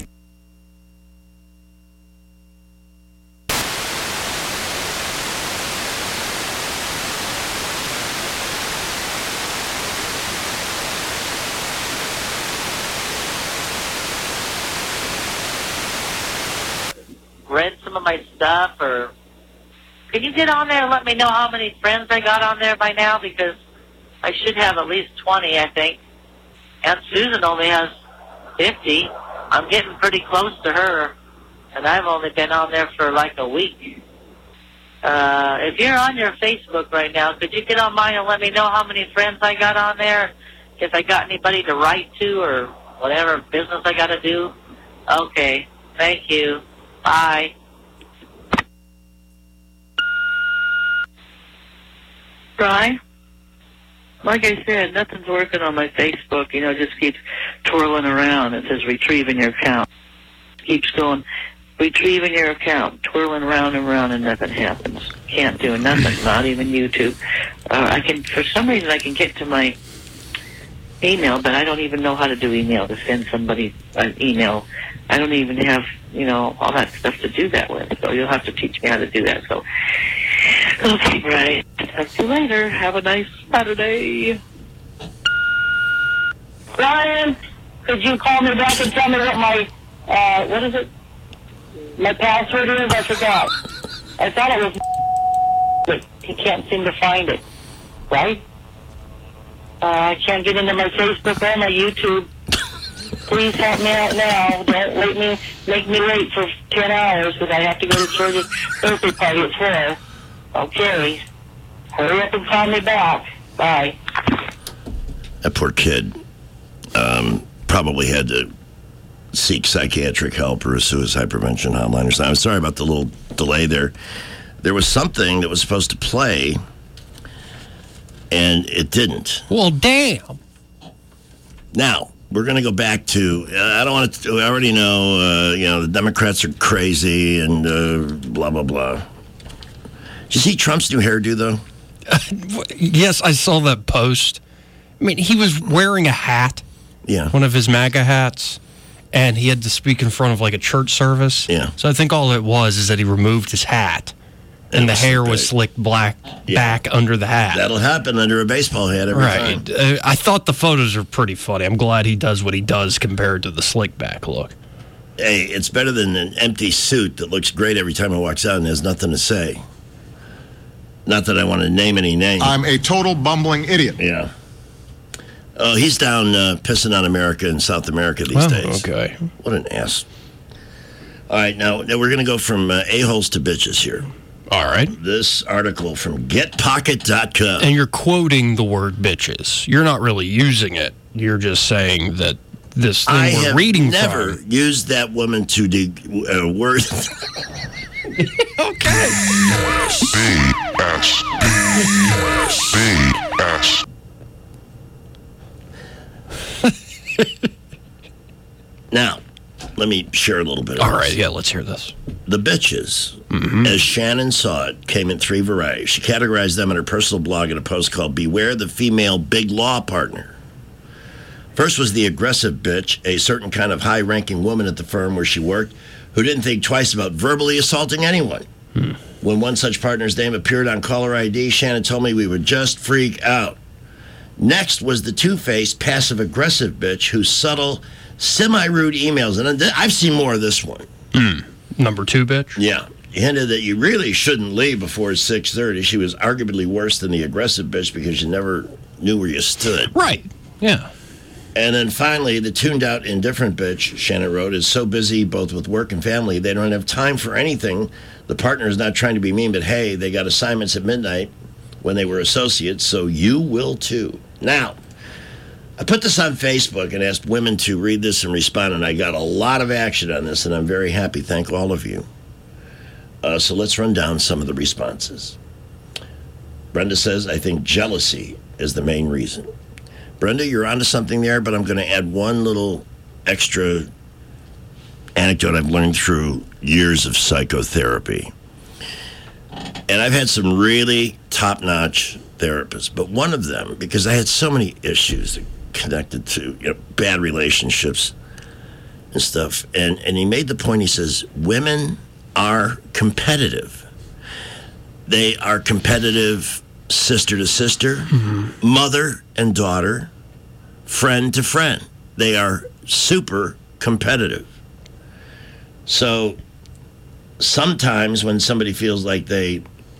S14: Read some of my stuff, or can you get on there and let me know how many friends I got on there by now? Because I should have at least 20, I think. Aunt Susan only has 50. I'm getting pretty close to her, and I've only been on there for like a week. If you're on your Facebook right now, could you get on mine and let me know how many friends I got on there? If I got anybody to write to or whatever business I got to do? Okay, thank you. Bye. Brian, like I said, nothing's working on my Facebook. You know, it just keeps twirling around. It says retrieving your account. Keeps going, retrieving your account, twirling around and around, and nothing happens. Can't do nothing, not even YouTube. I can, for some reason, I can get to my email, but I don't even know how to do email, to send somebody an email. I don't even have, you know, all that stuff to do that with. So you'll have to teach me how to do that. So, okay, right. Talk to you later. Have a nice Saturday. Brian, could you call me back and tell me what my, what is it? My password is? I forgot. I thought it was, but he can't seem to find it. Right? I can't get into my Facebook or my YouTube. Please help me out now. Don't make me wait for 10 hours because I have to go to George's birthday party at 12. Okay. Hurry up and call me back. Bye.
S3: That poor kid probably had to seek psychiatric help or a suicide prevention hotline or something. I'm sorry about the little delay there. There was something that was supposed to play, and it didn't.
S7: Well, damn.
S3: Now, we're going to go back to, I don't want to, I already know, the Democrats are crazy and blah, blah, blah. Did you see Trump's new hairdo, though?
S7: Yes, I saw that post. I mean, he was wearing a hat.
S3: Yeah.
S7: One of his MAGA hats. And he had to speak in front of, like, a church service.
S3: Yeah.
S7: So I think all it was is that he removed his hat. And the hair was slicked back under the hat.
S3: That'll happen under a baseball hat every time.
S7: I thought the photos are pretty funny. I'm glad he does what he does compared to the slick back look.
S3: Hey, it's better than an empty suit that looks great every time he walks out and has nothing to say. Not that I want to name any names.
S15: I'm a total bumbling idiot.
S3: Yeah. Oh, he's down pissing on America and South America these days.
S7: Okay.
S3: What an ass. All right, now we're going to go from a-holes to bitches here.
S7: All right.
S3: This article from GetPocket.com.
S7: And you're quoting the word bitches. You're not really using it. You're just saying that this thing we're reading from.
S3: I have never used that woman to word.
S7: Okay.
S1: BS.
S3: Now, let me share a little bit of
S7: All
S3: this.
S7: right, yeah, let's hear this.
S3: The bitches, as Shannon saw it, came in three varieties. She categorized them in her personal blog in a post called Beware the Female Big Law Partner. First was the aggressive bitch, a certain kind of high-ranking woman at the firm where she worked who didn't think twice about verbally assaulting anyone. When one such partner's name appeared on caller ID, Shannon told me we would just freak out. Next was the two-faced, passive-aggressive bitch whose subtle, semi-rude emails, and I've seen more of this one.
S7: Number 2 bitch?
S3: Yeah. Hinted that you really shouldn't leave before 6:30. She was arguably worse than the aggressive bitch because you never knew where you stood.
S7: Right. Yeah.
S3: And then finally, the tuned-out, indifferent bitch, Shannon wrote, is so busy both with work and family, they don't have time for anything. The partner is not trying to be mean, but hey, they got assignments at midnight when they were associates, so you will too. Now, I put this on Facebook and asked women to read this and respond, and I got a lot of action on this, and I'm very happy. Thank all of you. So let's run down some of the responses. Brenda says, I think jealousy is the main reason. Brenda, you're onto something there, but I'm going to add one little extra anecdote I've learned through years of psychotherapy. And I've had some really top-notch therapists, but one of them, because I had so many issues connected to bad relationships and stuff, and he made the point, he says, women are competitive. They are competitive sister to sister, mother and daughter, friend to friend. They are super competitive. So sometimes when somebody feels like they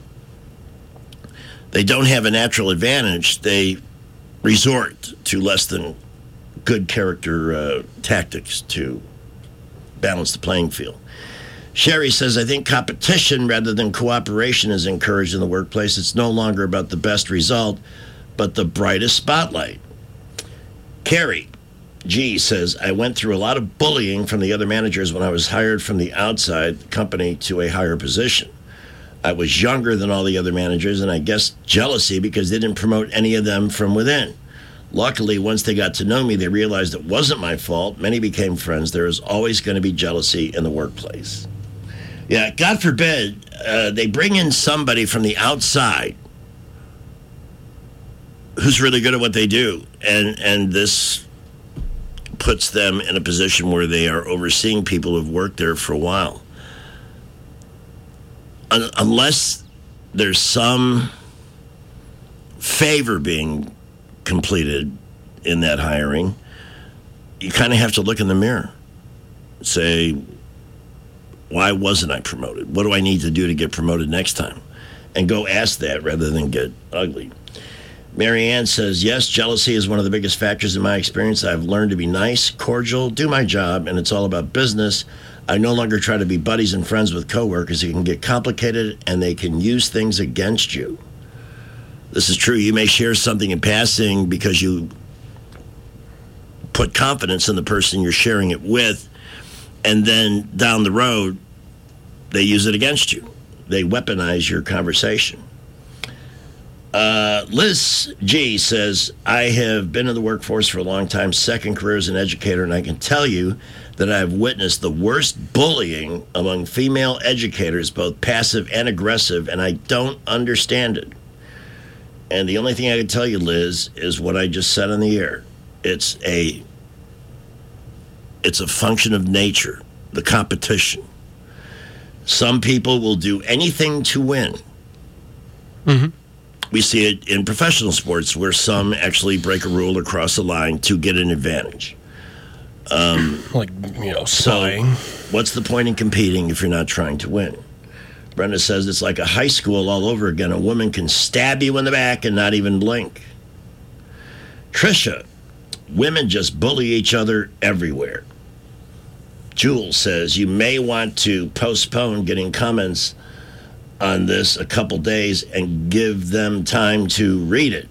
S3: don't have a natural advantage, they resort to less than good character tactics to balance the playing field. Sherry says, I think competition rather than cooperation is encouraged in the workplace. It's no longer about the best result, but the brightest spotlight. Carrie G says, I went through a lot of bullying from the other managers when I was hired from the outside company to a higher position. I was younger than all the other managers, and I guess jealousy because they didn't promote any of them from within. Luckily, once they got to know me, they realized it wasn't my fault. Many became friends. There is always going to be jealousy in the workplace. Yeah, God forbid, they bring in somebody from the outside who's really good at what they do, and this puts them in a position where they are overseeing people who've worked there for a while. Unless there's some favor being completed in that hiring, you kind of have to look in the mirror. Say, why wasn't I promoted? What do I need to do to get promoted next time? And go ask that rather than get ugly. Mary Ann says, yes, jealousy is one of the biggest factors in my experience. I've learned to be nice, cordial, do my job, and it's all about business. I no longer try to be buddies and friends with coworkers. It can get complicated, and they can use things against you. This is true. You may share something in passing because you put confidence in the person you're sharing it with, and then down the road, they use it against you. They weaponize your conversation. Liz G says, I have been in the workforce for a long time, second career as an educator, and I can tell you that I have witnessed the worst bullying among female educators, both passive and aggressive, and I don't understand it. And the only thing I can tell you, Liz, is what I just said on the air. It's a function of nature, the competition. Some people will do anything to win. Mm-hmm. We see it in professional sports where some actually break a rule or cross a line to get an advantage. So what's the point in competing if you're not trying to win? Brenda says it's like a high school all over again. A woman can stab you in the back and not even blink. Trisha, women just bully each other everywhere. Jules says you may want to postpone getting comments on this a couple days and give them time to read it.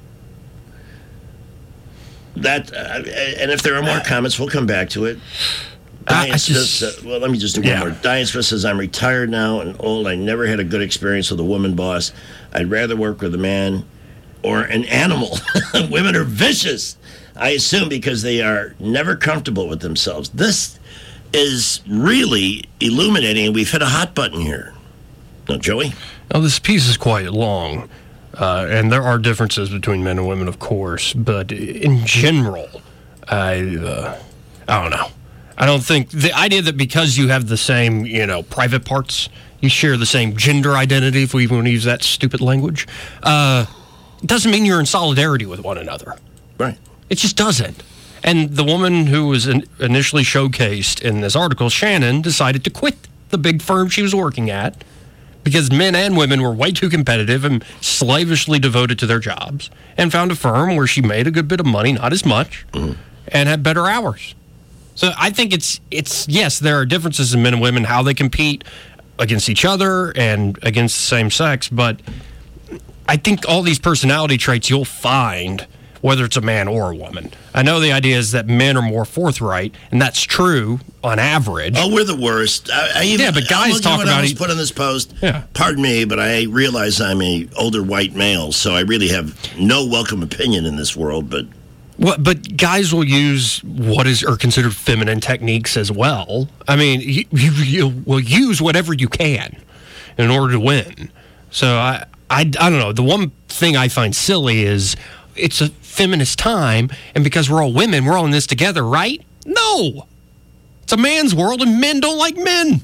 S3: And if there are more comments, we'll come back to it. Diane Smith, let me just do one more. Diane Smith says, I'm retired now and old. I never had a good experience with a woman boss. I'd rather work with a man or an animal. Women are vicious, I assume, because they are never comfortable with themselves. This is really illuminating. We've hit a hot button here. No, Joey?
S7: Now, this piece is quite long, and there are differences between men and women, of course, but in general, I don't know. I don't think the idea that because you have the same, private parts, you share the same gender identity, if we want to use that stupid language, doesn't mean you're in solidarity with one another.
S3: Right.
S7: It just doesn't. And the woman who was initially showcased in this article, Shannon, decided to quit the big firm she was working at because men and women were way too competitive and slavishly devoted to their jobs, and found a firm where she made a good bit of money, not as much, and had better hours. So I think it's yes, there are differences in men and women, how they compete against each other and against the same sex, but I think all these personality traits you'll find whether it's a man or a woman. I know the idea is that men are more forthright, and that's true on average.
S3: Oh, we're the worst.
S7: But guys talk about
S3: it. Put on this post.
S7: Yeah.
S3: Pardon me, but I realize I'm a older white male, so I really have no welcome opinion in this world.
S7: But guys will use what are considered feminine techniques as well. I mean, you will use whatever you can in order to win. So I don't know. The one thing I find silly is it's a feminist time, and because we're all women, we're all in this together, right? No. It's a man's world, and men don't like men.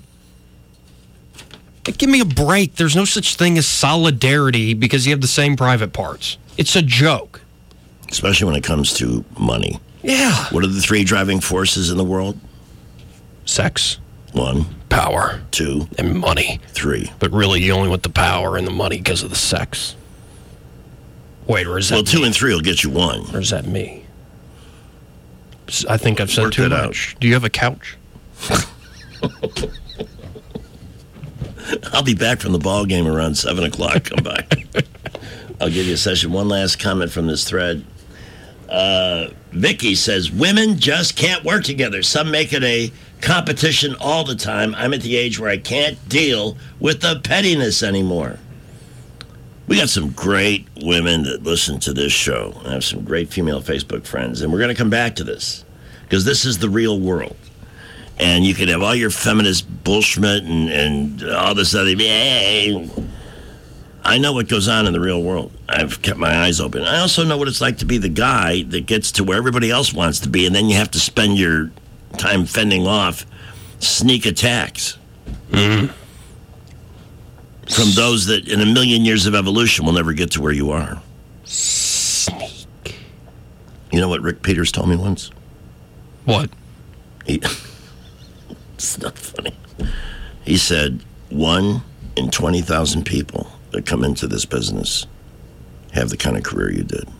S7: Give me a break. There's no such thing as solidarity because you have the same private parts. It's a joke.
S3: Especially when it comes to money.
S7: Yeah.
S3: What are the three driving forces in the world?
S7: Sex.
S3: 1.
S7: Power.
S3: 2.
S7: And money.
S3: 3.
S7: But really, you only want the power and the money because of the sex. Wait, or is that
S3: 2 and 3 will get you 1.
S7: Or is that me? I think I've said
S3: Work
S7: too
S3: that
S7: much. Do you have a couch?
S3: I'll be back from the ball game around 7 o'clock. Come by. I'll give you a session. One last comment from this thread. Vicky says, women just can't work together. Some make it a competition all the time. I'm at the age where I can't deal with the pettiness anymore. We got some great women that listen to this show. I have some great female Facebook friends, and we're going to come back to this because this is the real world. And you can have all your feminist bullshit and all this other. I know what goes on in the real world. I've kept my eyes open. I also know what it's like to be the guy that gets to where everybody else wants to be, and then you have to spend your time fending off sneak attacks. Mm-hmm. From those that in a million years of evolution will never get to where you are.
S7: Sneak.
S3: You know what Rick Peters told me once?
S7: What?
S3: It's not funny. He said, 1 in 20,000 people that come into this business have the kind of career you did.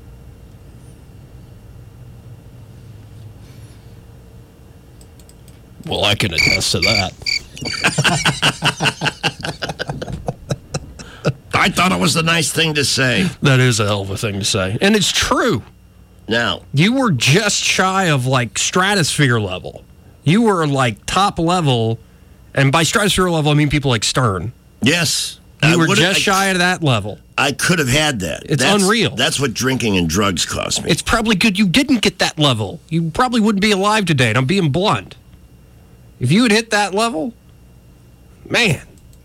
S7: Well, I can attest to that.
S3: I thought it was a nice thing to say.
S7: That is a hell of a thing to say. And it's true.
S3: Now,
S7: you were just shy of like stratosphere level. You were like top level. And by stratosphere level, I mean people like Stern.
S3: Yes.
S7: You were just shy of that level.
S3: I could have had that.
S7: That's unreal.
S3: That's what drinking and drugs cost me.
S7: It's probably good you didn't get that level. You probably wouldn't be alive today, and I'm being blunt. If you had hit that level, man.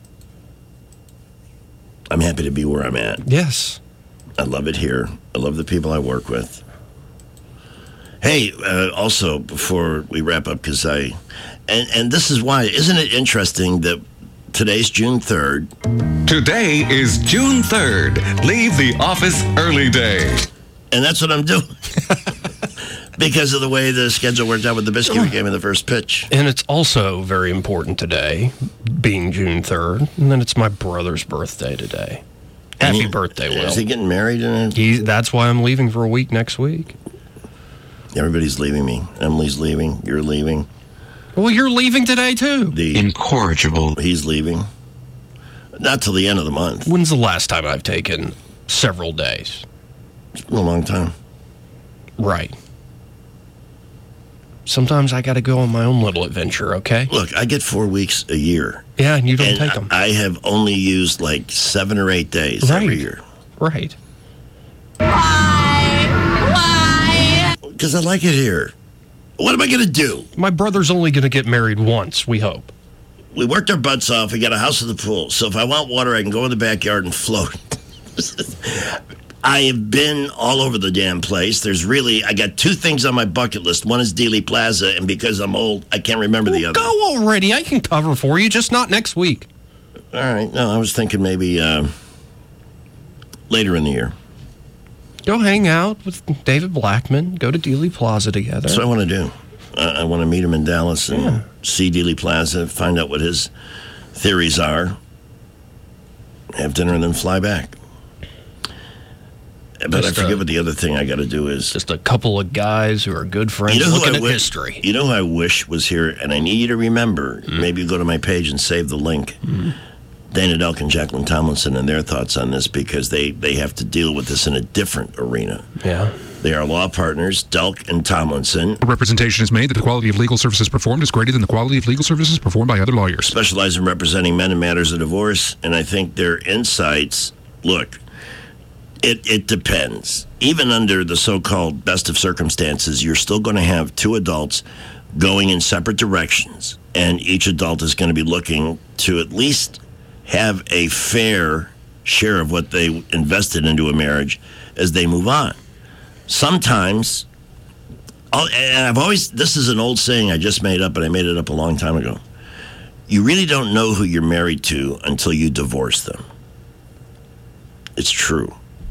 S3: I'm happy to be where I'm at.
S7: Yes.
S3: I love it here. I love the people I work with. Hey, also, before we wrap up, because and this is why, isn't it interesting that today's June 3rd?
S4: Today is June 3rd. Leave the office early day.
S3: And that's what I'm doing. Because of the way the schedule worked out with the Biscuit game in the first pitch.
S7: And it's also very important today, being June 3rd. And then it's my brother's birthday today. Happy birthday, Will.
S3: Is he getting married?
S7: That's why I'm leaving for a week next week.
S3: Everybody's leaving me. Emily's leaving. You're leaving.
S7: Well, you're leaving today, too.
S3: The incorrigible. He's leaving. Not till the end of the month.
S7: When's the last time I've taken several days?
S3: It's been a long time.
S7: Right. Sometimes I got to go on my own little adventure, okay?
S3: Look, I get 4 weeks a year.
S7: Yeah, and you don't take them.
S3: I have only used like 7 or 8 days every year.
S7: Right.
S3: Why? Because I like it here. What am I going to do?
S7: My brother's only going to get married once, we hope.
S3: We worked our butts off. We got a house with a pool. So if I want water, I can go in the backyard and float. I have been all over the damn place. I got 2 things on my bucket list. One is Dealey Plaza, and because I'm old, I can't remember the other.
S7: Go already. I can cover for you, just not next week.
S3: All right. No, I was thinking maybe later in the year.
S7: Go hang out with David Blackman. Go to Dealey Plaza together.
S3: That's what I want to do. I want to meet him in Dallas and see Dealey Plaza, find out what his theories are, have dinner, and then fly back. But I forget what the other thing I got to do is.
S7: Just a couple of guys who are good friends looking at history.
S3: You know who I wish was here, and I need you to remember, maybe you go to my page and save the link. Dana Delk and Jacqueline Tomlinson and their thoughts on this, because they have to deal with this in a different arena.
S7: Yeah.
S3: They are law partners, Delk and Tomlinson.
S5: A representation is made that the quality of legal services performed is greater than the quality of legal services performed by other lawyers.
S3: Specialize in representing men in matters of divorce, and I think their insights, look, it depends. Even under the so-called best of circumstances, you're still going to have 2 adults going in separate directions, and each adult is going to be looking to at least have a fair share of what they invested into a marriage as they move on. Sometimes, and this is an old saying I just made up, and I made it up a long time ago. You really don't know who you're married to until you divorce them. It's true.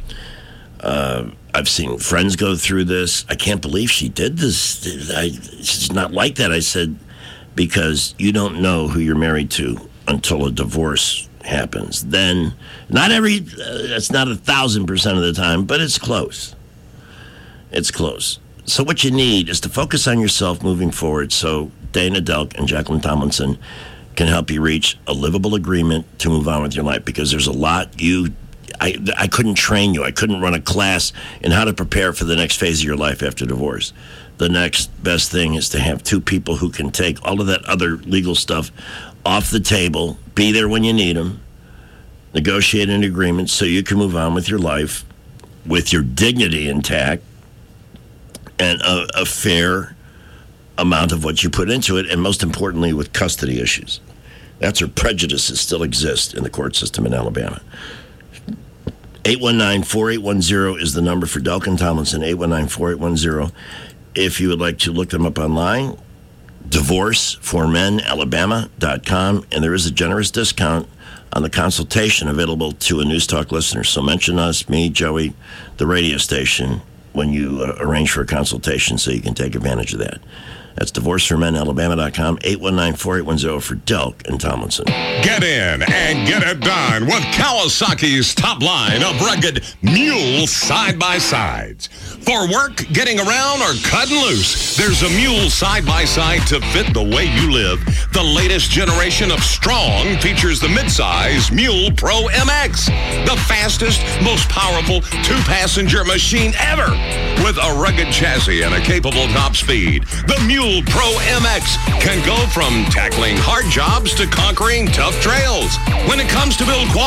S3: I've seen friends go through this. I can't believe she did this. She's not like that. I said, because you don't know who you're married to until a divorce happens. Then, that's not 1,000% of the time, but it's close. It's close. So what you need is to focus on yourself moving forward, so Dana Delk and Jacqueline Tomlinson can help you reach a livable agreement to move on with your life, because there's a lot I couldn't train you. I couldn't run a class in how to prepare for the next phase of your life after divorce. The next best thing is to have 2 people who can take all of that other legal stuff off the table, be there when you need them, negotiate an agreement so you can move on with your life with your dignity intact and a fair amount of what you put into it, and most importantly, with custody issues. That's where prejudices still exist in the court system in Alabama. 819-4810 is the number for Delk and Tomlinson, 819-4810. If you would like to look them up online, divorceformenalabama.com, and there is a generous discount on the consultation available to a News Talk listener. So mention us, me, Joey, the radio station, when you arrange for a consultation so you can take advantage of that. That's divorceformenalabama.com, 819-4810 for Delk and Tomlinson.
S22: Get in and get it done with Kawasaki's top line of rugged mule side-by-sides. For work, getting around, or cutting loose, there's a mule side-by-side to fit the way you live. The latest generation of Strong features the midsize Mule Pro MX, the fastest, most powerful 2-passenger machine ever, with a rugged chassis and a capable top speed. The Mule Pro MX can go from tackling hard jobs to conquering tough trails. When it comes to build quality,